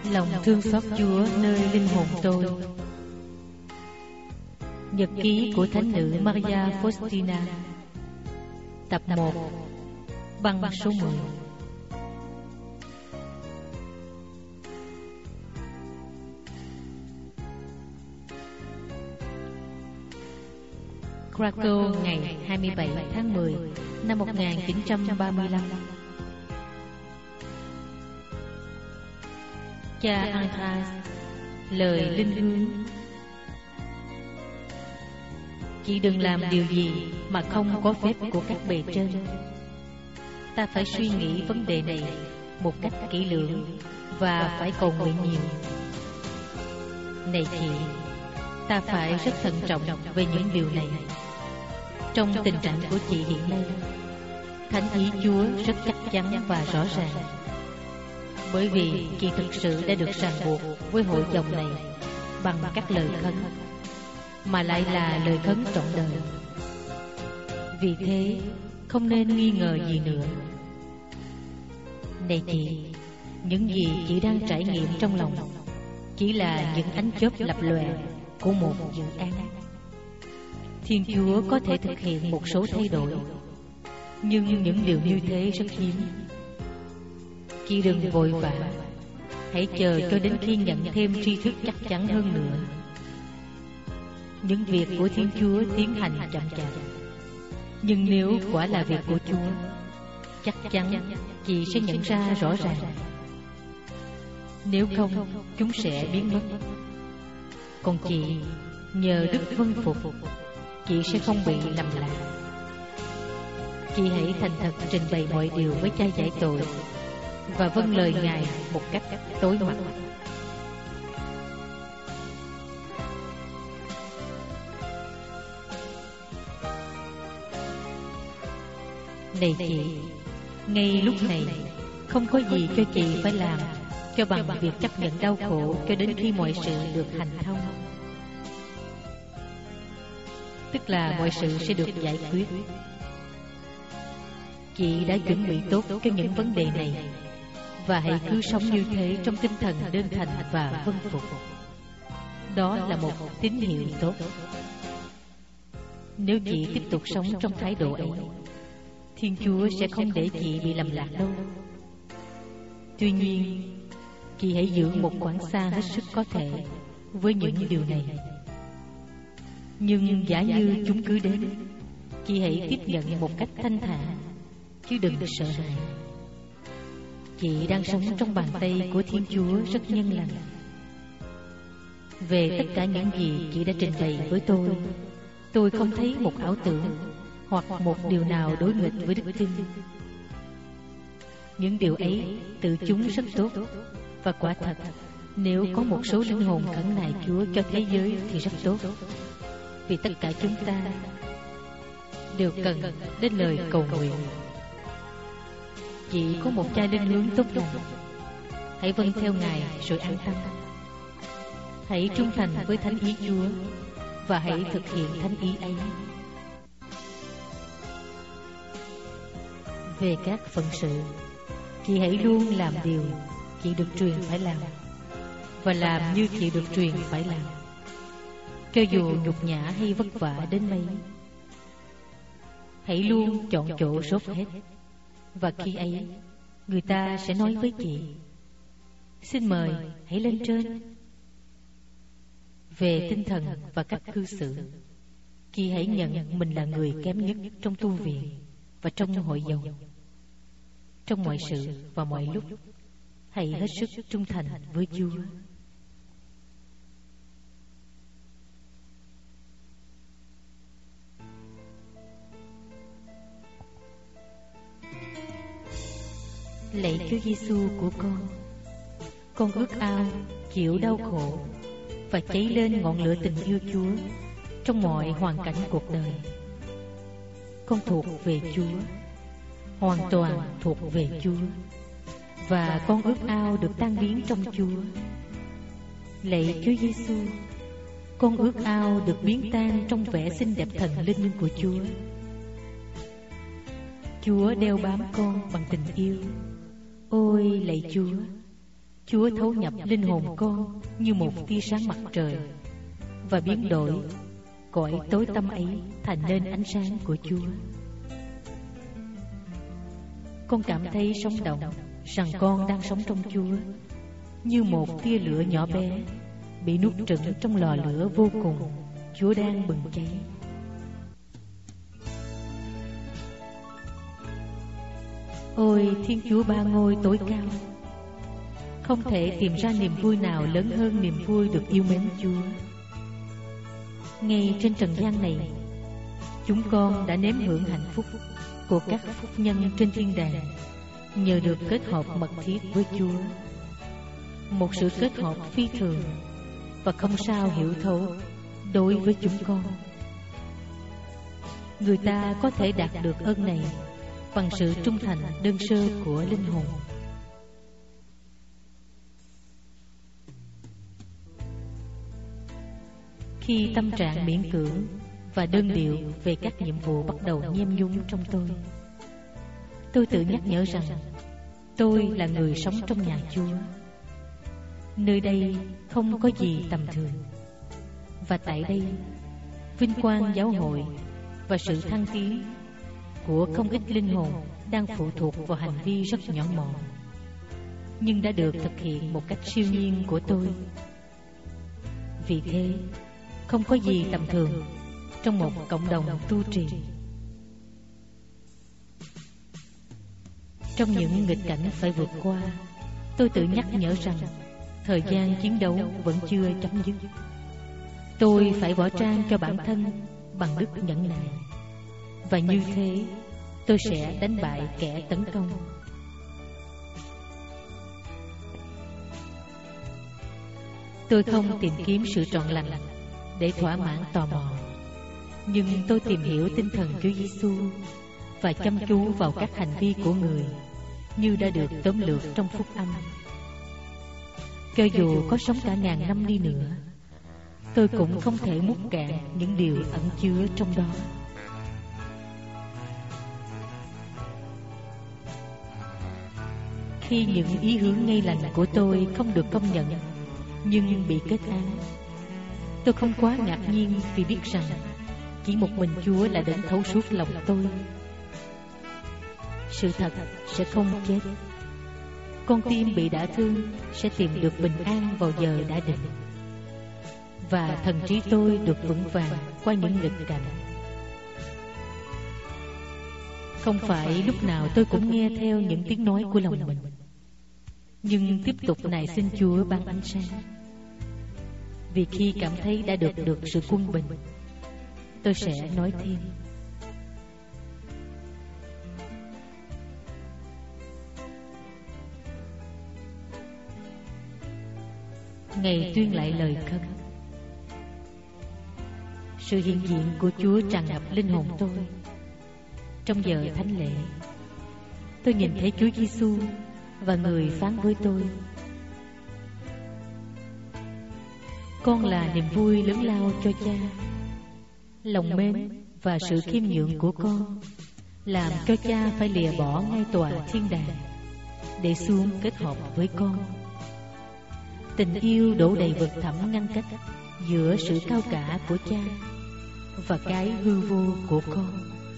Lòng thương xót Chúa nơi linh hồn tôi. Nhật ký của Thánh nữ Maria Faustina, tập 1, băng số 10. Krakow, ngày 27 tháng 10 năm 1935. Cha Andras, lời linh hương. Chị đừng làm điều gì mà không có phép của các bề trên. Ta phải suy nghĩ vấn đề này một cách kỹ lưỡng và phải cầu nguyện nhiều. Này chị, ta phải rất thận trọng về những điều này. Trong tình trạng của chị hiện nay, thánh ý Chúa rất chắc chắn và rõ ràng, bởi vì chị thực sự đã được ràng buộc với hội dòng này bằng các lời khấn, mà lại là lời khấn trọn đời. Vì thế không nên nghi ngờ gì nữa. Này chị, những gì chị đang trải nghiệm trong lòng chỉ là những ánh chớp lập lòe của một dự án. Thiên Chúa có thể thực hiện một số thay đổi, nhưng những điều như thế rất hiếm. Chị đừng vội vã, hãy chờ cho đến khi nhận thêm tri thức chắc chắn hơn nữa. Những việc của Thiên Chúa tiến hành chậm chạp, nhưng nếu quả là việc của Chúa, chắc chắn chị sẽ nhận ra rõ ràng. Nếu không, chúng sẽ biến mất. Còn chị, nhờ đức vâng phục, chị sẽ không bị lầm lạc. Chị hãy thành thật trình bày mọi điều với Cha giải tội và vâng lời Ngài một cách tối mặt. Này chị, ngay lúc này không có gì cho chị phải làm cho bằng việc chấp nhận đau khổ cho đến khi mọi sự được hành thông. Tức là mọi sự sẽ được giải quyết. Chị đã chuẩn bị tốt cho những vấn đề này, và hãy cứ sống như thế trong tinh thần đơn thành và vâng phục. Đó là một tín hiệu tốt. Nếu chị tiếp tục sống trong thái độ ấy, Thiên Chúa sẽ không để chị bị lầm lạc đâu. Tuy nhiên, chị hãy giữ một khoảng xa hết sức có thể với những điều này. Nhưng giả như chúng cứ đến, chị hãy tiếp nhận một cách thanh thản, chứ đừng sợ hãi. Chị đang sống trong bàn tay của Thiên Chúa rất nhân lành. Về tất cả những gì chị đã trình bày với tôi không thấy một ảo tưởng hoặc một điều nào đối nghịch với đức tin. Những điều ấy tự chúng rất tốt, và quả thật, nếu có một số linh hồn khẩn nài Chúa cho thế giới thì rất tốt, vì tất cả chúng ta đều cần đến lời cầu nguyện. Chị có một cha linh hướng tốt lành, hãy vâng theo Ngài rồi an tâm. Hãy trung thành với thánh ý Chúa và hãy thực hiện thánh ý ấy. Về các phận sự, chị hãy luôn làm điều chị được truyền phải làm, và làm như chị được truyền phải làm, cho dù nhục nhã hay vất vả đến mấy. Hãy luôn chọn chỗ rốt hết, và khi ấy người ta sẽ nói với chị: xin mời hãy lên trên. Về tinh thần và cách cư xử, chị hãy nhận mình là người kém nhất trong tu viện và trong hội dòng. Trong mọi sự và mọi lúc, hãy hết sức trung thành với Chúa. Lạy Chúa Giêsu của con ước ao chịu đau khổ và cháy lên ngọn lửa tình yêu Chúa trong mọi hoàn cảnh cuộc đời. Con thuộc về Chúa, hoàn toàn thuộc về Chúa, và con ước ao được tan biến trong Chúa. Lạy Chúa Giêsu, con ước ao được biến tan trong vẻ xinh đẹp thần linh của Chúa. Chúa đeo bám con bằng tình yêu. Ôi lạy Chúa, Chúa thấu nhập linh hồn con như một tia sáng mặt trời, và biến đổi cõi tối tăm ấy thành nên ánh sáng của Chúa. Con cảm thấy sống động rằng con đang sống trong Chúa, như một tia lửa nhỏ bé bị nuốt trừng trong lò lửa vô cùng Chúa đang bừng cháy. Ôi Thiên Chúa Ba Ngôi tối cao, không thể tìm ra niềm vui nào lớn hơn niềm vui được yêu mến Chúa. Ngay trên trần gian này, chúng con đã nếm hưởng hạnh phúc của các phúc nhân trên thiên đàng nhờ được kết hợp mật thiết với Chúa. Một sự kết hợp phi thường và không sao hiểu thấu đối với chúng con. Người ta có thể đạt được ơn này bằng sự trung thành đơn sơ của linh hồn. Khi tâm trạng miễn cưỡng và đơn điệu về các nhiệm vụ bắt đầu nhem nhúm trong tôi tự nhắc nhở rằng tôi là người sống trong nhà Chúa. Nơi đây không có gì tầm thường, và tại đây vinh quang giáo hội và sự thăng tiến của không ít linh hồn đang phụ thuộc vào hành vi rất nhỏ mọn, nhưng đã được thực hiện một cách siêu nhiên của tôi. Vì thế, không có gì tầm thường trong một cộng đồng tu trì. Trong những nghịch cảnh phải vượt qua, tôi tự nhắc nhở rằng thời gian chiến đấu vẫn chưa chấm dứt. Tôi phải võ trang cho bản thân bằng đức nhẫn nại, và như thế tôi sẽ đánh bại kẻ tấn công. Tôi không tìm kiếm sự trọn lành để thỏa mãn tò mò, nhưng tôi tìm hiểu tinh thần Chúa Giêsu và chăm chú vào các hành vi của người như đã được tóm lược trong phúc âm. Cho dù có sống cả ngàn năm đi nữa, tôi cũng không thể múc cạn những điều ẩn chứa trong đó. Khi những ý hướng ngay lành của tôi không được công nhận nhưng bị kết án, tôi không quá ngạc nhiên vì biết rằng chỉ một mình Chúa là đến thấu suốt lòng tôi. Sự thật sẽ không chết. Con tim bị đả thương sẽ tìm được bình an vào giờ đã định, và thần trí tôi được vững vàng qua những nghịch cảnh. Không phải lúc nào tôi cũng nghe theo những tiếng nói của lòng mình, nhưng tiếp tục nài xin Chúa ban ánh sáng. Vì khi cảm thấy đã được sự quân bình, tôi sẽ nói thêm. Ngày tuyên lại lời khấn. Sự hiện diện của Chúa tràn ngập linh hồn tôi. Trong giờ thánh lễ, tôi nhìn thấy Chúa Giêsu và người phán với tôi: con là niềm vui lớn lao cho Cha. Lòng mến và sự khiêm nhượng của con làm cho Cha phải lìa bỏ ngay tòa thiên đàng để xuống kết hợp với con. Tình yêu đổ đầy vực thẳm ngăn cách giữa sự cao cả của Cha và cái hư vô của con.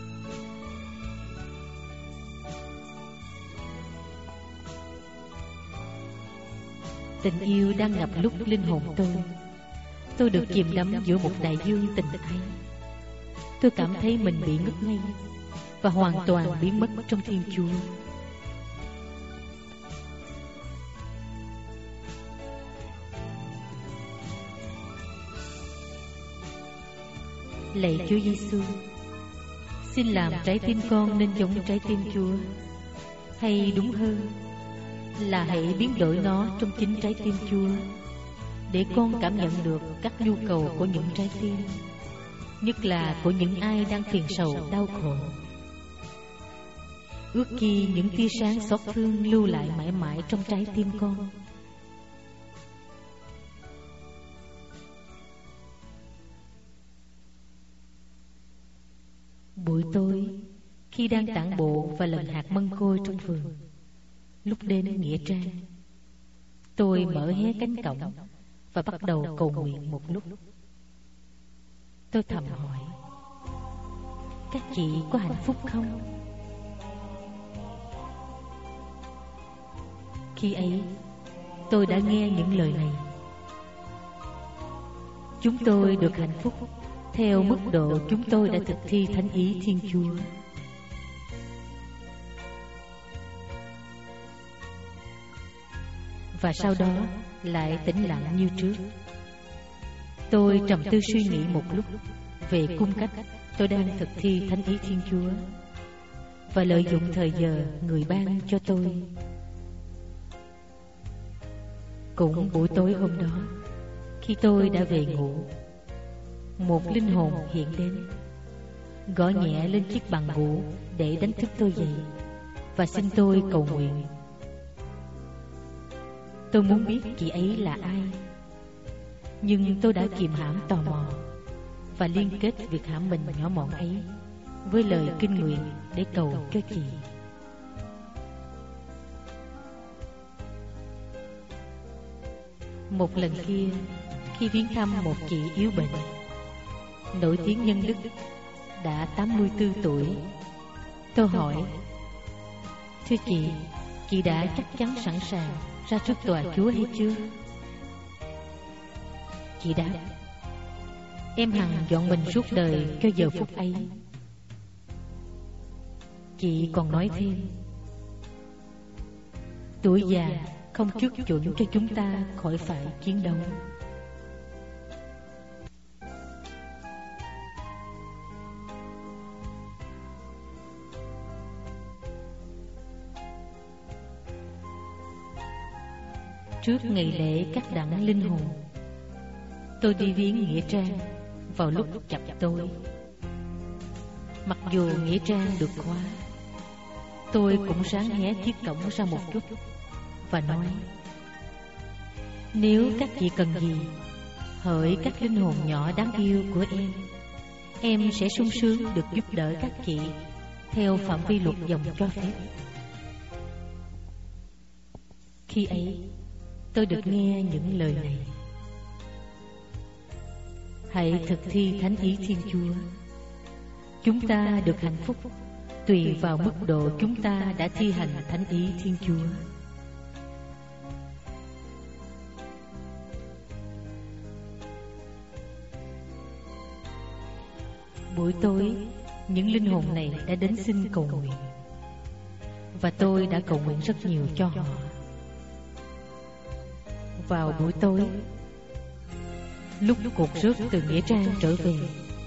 Tình yêu đang ngập lúc linh hồn tôi được chìm đắm giữa một đại dương tình ái. Tôi cảm thấy mình bị ngất ngây và hoàn toàn biến mất trong Thiên Chúa. Lạy Chúa Giêsu, xin làm trái tim con nên giống trái tim Chúa, hay đúng hơn là hãy biến đổi nó trong chính trái tim Chúa, để con cảm nhận được các nhu cầu của những trái tim, nhất là của những ai đang phiền sầu đau khổ. Ước chi những tia sáng xót thương lưu lại mãi mãi trong trái tim con. Buổi tối, khi đang tản bộ và lần hạt măng khôi trong vườn, lúc đến nghĩa trang, Tôi mở hé cánh cổng và bắt đầu cầu nguyện một lúc. Tôi thầm hỏi: các chị có hạnh phúc không? Khi ấy, tôi đã nghe những lời này: chúng tôi được hạnh phúc theo mức độ chúng tôi đã thực thi thánh ý Thiên Chúa. Và sau đó lại tĩnh lặng như trước. Tôi trầm tư suy nghĩ một lúc về cung cách tôi đang thực thi thánh ý Thiên Chúa và lợi dụng thời giờ Người ban cho tôi. Cũng buổi tối hôm đó, khi tôi đã về ngủ, một linh hồn hiện đến, gõ nhẹ lên chiếc bàn ngủ để đánh thức tôi dậy và xin tôi cầu nguyện. Tôi muốn biết chị ấy là ai, nhưng tôi đã kìm hãm tò mò và liên kết việc hãm mình nhỏ mọn ấy với lời kinh nguyện để cầu cho chị. Một lần kia, khi viếng thăm một chị yếu bệnh, nổi tiếng nhân đức, đã 84 tuổi, tôi hỏi: thưa chị đã chắc chắn sẵn sàng ra trước tòa Chúa hay chưa? Chị đáp: em hằng dọn mình suốt đời cho giờ phút ấy. Chị còn nói thêm: tuổi già không trước chuẩn cho chúng ta khỏi phải chiến đấu. Trước ngày lễ các đặng linh hồn, tôi đi viếng nghĩa trang vào lúc chập tối. Mặc dù nghĩa trang được khóa, tôi cũng ráng hé chiếc cổng ra một chút và nói: nếu các chị cần gì, hỡi các linh hồn nhỏ đáng yêu của em sẽ sung sướng được giúp đỡ các chị theo phạm vi luật dòng cho phép. Khi ấy, tôi được nghe những lời này: hãy thực thi thánh ý Thiên Chúa. Chúng ta được hạnh phúc tùy vào mức độ chúng ta đã thi hành thánh ý Thiên Chúa. Buổi tối, những linh hồn này đã đến xin cầu nguyện, và tôi đã cầu nguyện rất nhiều cho họ. Vào buổi tối, lúc cột rước từ nghĩa trang trở về,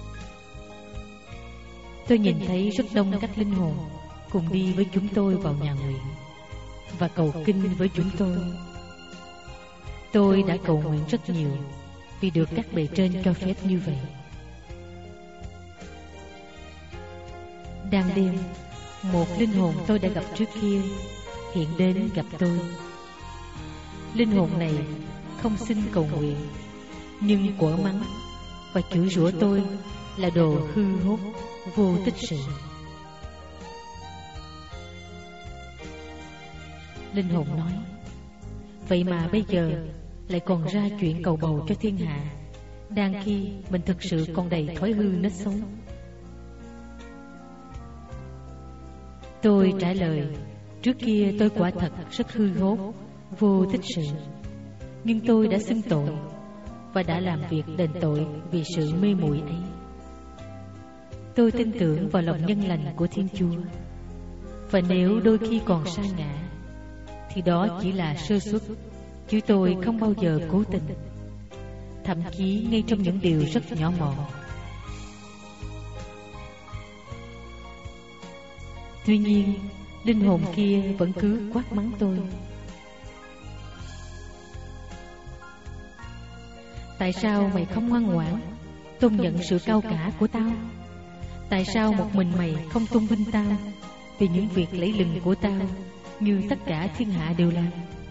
tôi nhìn thấy rất đông các linh hồn cùng đi với chúng tôi vào nhà nguyện và cầu kinh với chúng tôi. Tôi đã cầu nguyện rất nhiều vì được các bề trên cho phép như vậy. Đang đêm, một linh hồn tôi đã gặp trước kia hiện đến gặp tôi. Linh hồn này không xin cầu nguyện, nhưng quở mắng và chửi rủa tôi là đồ hư hốt, vô tích sự. Linh hồn nói: vậy mà bây giờ lại còn ra chuyện cầu bầu cho thiên hạ, đang khi mình thực sự còn đầy thói hư nết xấu. Tôi trả lời: trước kia tôi quả thật rất hư hốt, vô tích sự, nhưng tôi đã xưng tội và đã làm việc đền tội vì sự mê muội ấy. Tôi tin tưởng vào lòng nhân lành của Thiên Chúa, và nếu đôi khi còn sa ngã thì đó chỉ là sơ suất, chứ tôi không bao giờ cố tình, thậm chí ngay trong những điều rất nhỏ mọn. Tuy nhiên, linh hồn kia vẫn cứ quát mắng tôi: tại sao mày không ngoan ngoãn tôn nhận sự cao cả của tao? Tại sao một mình mày không tôn vinh tao vì những việc lẫy lừng của tao như tất cả thiên hạ đều làm?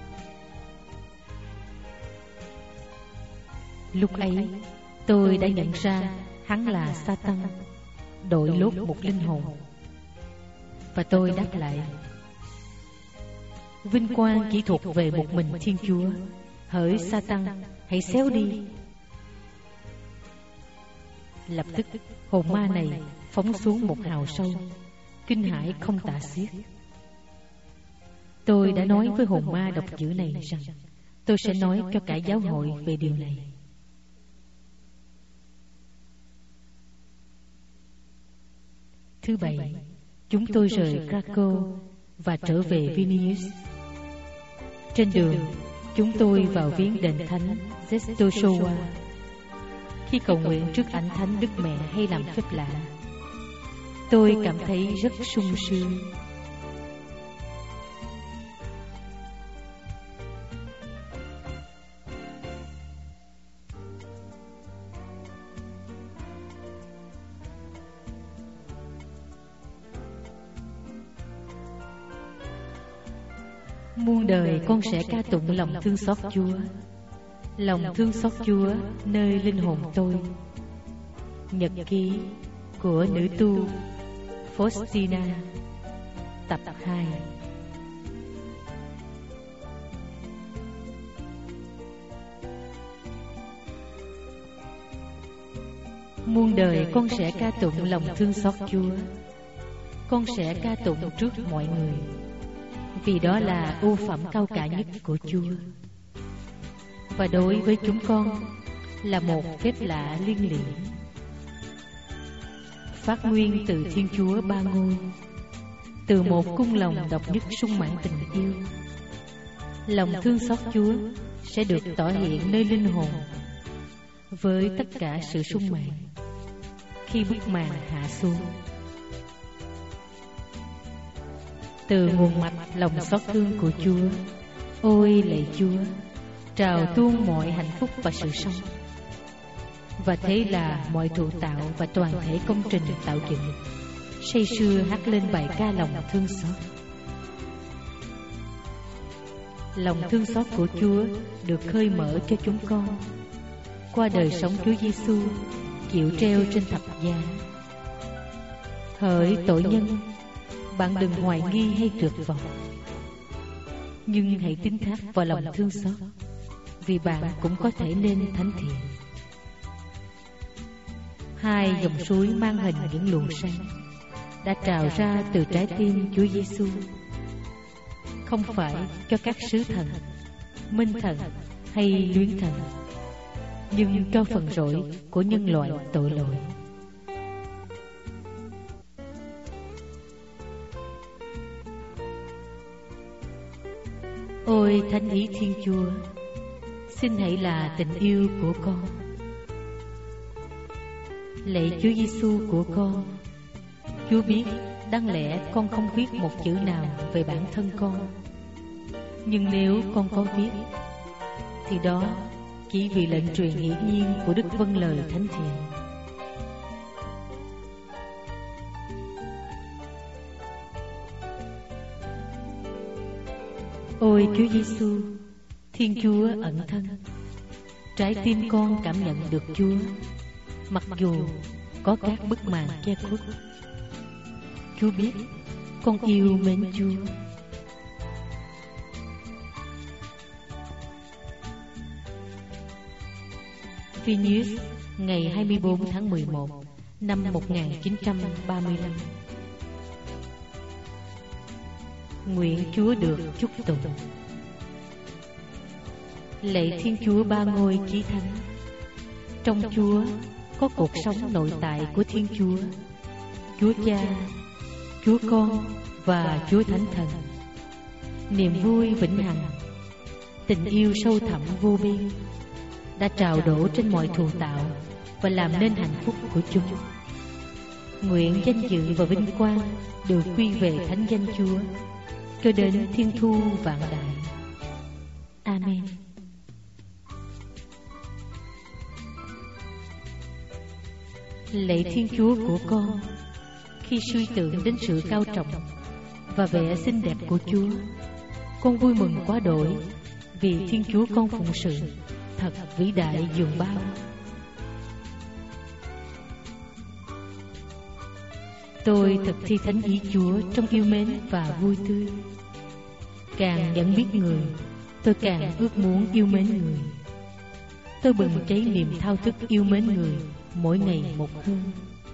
Lúc ấy, tôi đã nhận ra hắn là Satan đội lốt một linh hồn, và tôi đáp lại: Vinh quang chỉ thuộc về một mình Thiên Chúa. Hỡi Sa-tan, hãy xéo đi. Lập tức hồn ma này phóng xuống một hào sâu, kinh hãi không tả xiết. Tôi đã nói với hồn ma độc dữ này rằng tôi sẽ nói cho cả giáo hội về điều này. Thứ bảy, chúng tôi rời Krakow và trở về Vilnius. Trên đường, chúng tôi vào viếng đền thánh Zestochowa. Khi cầu nguyện trước ảnh thánh Đức Mẹ hay làm phép lạ, tôi cảm thấy rất sung sướng. Muôn đời con sẽ ca tụng lòng thương xót Chúa. Lòng thương xót Chúa nơi linh hồn tôi. Nhật ký của nữ tu Faustina, tập 2. Muôn đời con sẽ ca tụng lòng thương xót Chúa. Con sẽ ca tụng trước mọi người, vì đó là ưu phẩm cao cả nhất của Chúa. Và đối với chúng con là một phép lạ liên liễu, phát nguyên từ Thiên Chúa Ba Ngôi, từ một cung lòng độc nhất sung mãn tình yêu. Lòng thương xót Chúa sẽ được tỏ hiện nơi linh hồn với tất cả sự sung mãn khi bức màn hạ xuống. Từ nguồn mạch lòng xót thương của Chúa, ôi lạy Chúa, trào tuôn mọi hạnh phúc và sự sống. Và thế là mọi thụ tạo và toàn thể công trình tạo dựng say sưa hát lên bài ca lòng thương xót. Lòng thương xót của Chúa được khơi mở cho chúng con qua đời sống Chúa Giêsu chịu treo trên thập giá. Hỡi tội nhân, bạn đừng hoài nghi hay tuyệt vọng, nhưng hãy tín thác vào lòng thương xót, vì bạn cũng có thể nên thánh thiện. Hai dòng suối mang hình những luồng sáng đã trào ra từ trái tim Chúa Giêsu, không phải cho các sứ thần, minh thần hay luyến thần, nhưng cho phần rỗi của nhân loại tội lỗi. Ôi thánh ý Thiên Chúa, xin hãy là tình yêu của con. Lạy Chúa Giêsu của con, Chúa biết đáng lẽ con không viết một chữ nào về bản thân con, nhưng nếu con có viết thì đó chỉ vì lệnh truyền hiển nhiên của Đức Vâng Lời Thánh Thiện. Ôi Chúa Giêsu, Thiên Chúa ẩn thân, trái tim con cảm nhận được Chúa, mặc dù có các bức màn che khuất. Chúa biết con yêu mến Chúa. Vilnius, ngày 24 tháng 11 năm 1935. Nguyện Chúa được chúc tụng. Lạy Thiên Chúa Ba Ngôi Chí Thánh, trong Chúa có cuộc sống nội tại của Thiên Chúa, Chúa Cha, Chúa Con và Chúa Thánh Thần. Niềm vui vĩnh hằng, tình yêu sâu thẳm vô biên đã trào đổ trên mọi thù tạo và làm nên hạnh phúc của chúng. Nguyện danh dự và vinh quang đều quy về thánh danh Chúa cho đến thiên thu vạn đại. Amen. Lạy Thiên Chúa của con, khi suy tưởng đến sự cao trọng và vẻ xinh đẹp của Chúa, con vui mừng quá đổi vì Thiên Chúa con phụng sự thật vĩ đại dường bao. Tôi thực thi thánh ý Chúa trong yêu mến và vui tươi. Càng nhận biết người, tôi càng ước muốn yêu mến người. Tôi bừng cháy niềm thao thức yêu mến người mỗi ngày một hơn.